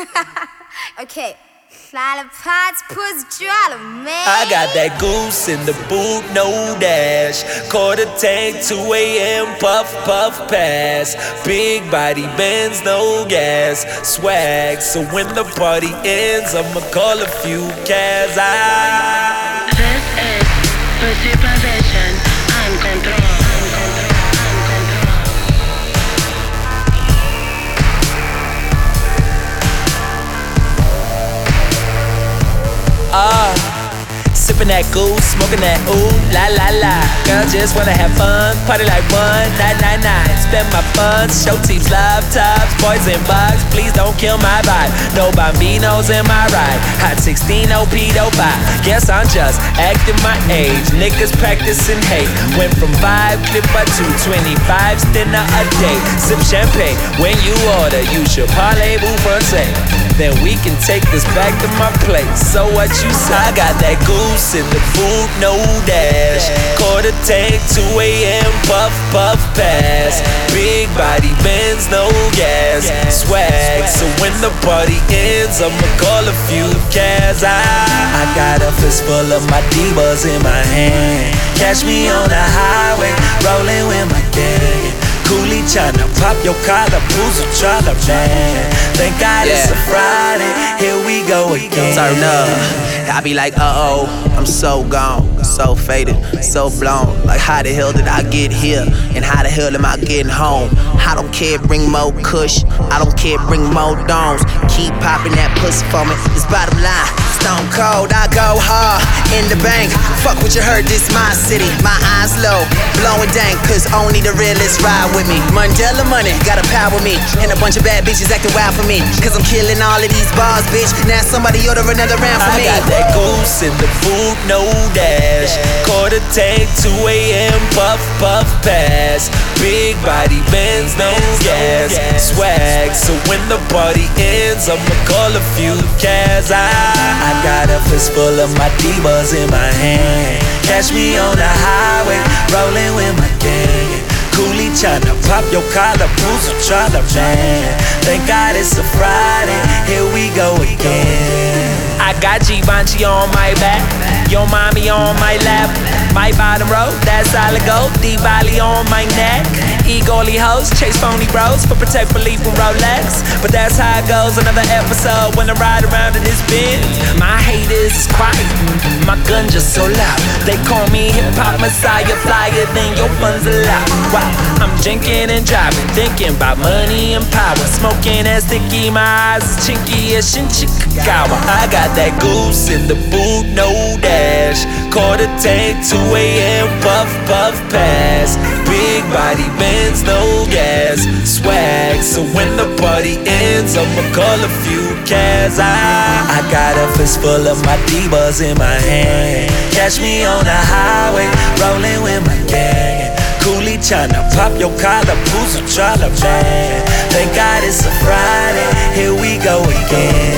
Okay. Kleine Parts, Pussy, man. I got that goose in the boot, no dash. Quarter tank, 2 a.m., puff, puff, pass. Big body Benz, no gas. Swag, so when the party ends, I'ma call a few cats. This is Pussy Position. I'm control. Sippin' that goose, smoking that ooh, la la la. Girl just wanna have fun, party like 1999. Spend my funds, show teams, love tops, boys in bugs. Please don't kill my vibe. No bambinos in my ride. Hot 16, OP, vibe. Guess I'm just acting my age. Niggas practicing hate. Went from 5 clipper to 25 dinner a day. Sip champagne when you order. Use your parlez-vous français. Then we can take this back to my place. So what you say? I got that goose in the boot, no dash. Quarter tank, 2 a.m., puff, puff, pass. Big body Benz, no gas. Swag, so when the party ends, I'ma call a few cats. I got a fist full of my divas in my hand. Catch me on the highway, rolling with my gang. Coolie tryna pop your collar, Pussy tryna man. Thank God it's a Friday, here we go again. Turn up. I be like, uh-oh, I'm so gone, so faded, so blown. Like how the hell did I get here? And how the hell am I getting home? I don't care, bring more kush. I don't care, bring more domes. Keep popping that pussy for me, it's bottom line. Stone cold, I go hard in the bank. Fuck what you heard, this my city. My eyes low, blowing dank, cause only the realest ride with me. Mandela money, gotta power me. And a bunch of bad bitches acting wild for me. Cause I'm killing all of these bars, bitch. Now somebody order another round for me. I got that goose in the boot, no dash. Quarter tank, 2 a.m., puff, puff, pass. Big body Benz, no gas. Swag, so when the party ends, I'ma call a few cats. I got a fist full of my divas in my hand. Catch me on the highway, rolling with my gang. Coolie tryna pop your collar, Pussy tryna man. Thank God it's a Friday, here we go again. I got Givenchy on my back, your mommy on my lap. My bottom row, that's solid gold. D-Bali on my neck. Egoli hoes, chase phony bros for protect belief from Rolex. But that's how it goes, another episode when I ride around in this Benz. My haters is quiet, my gun just so loud. They call me hip-hop messiah, flyer than your funds allowed. Wow, I'm drinking and driving, thinking about money and power. Smoking that sticky, my eyes is chinky as Shinchikawa. I got that goose in the boot, no dash. Quarter tank, 2 a.m., puff, puff, pass. Big body Benz, no gas. Swag, so when the party ends, I'ma call a few cats. I got a fist full of my divas in my hand. Catch me on the highway, rolling with my gang. Coolie tryna pop your collar, Pussy tryna man. Thank God it's a Friday, here we go again.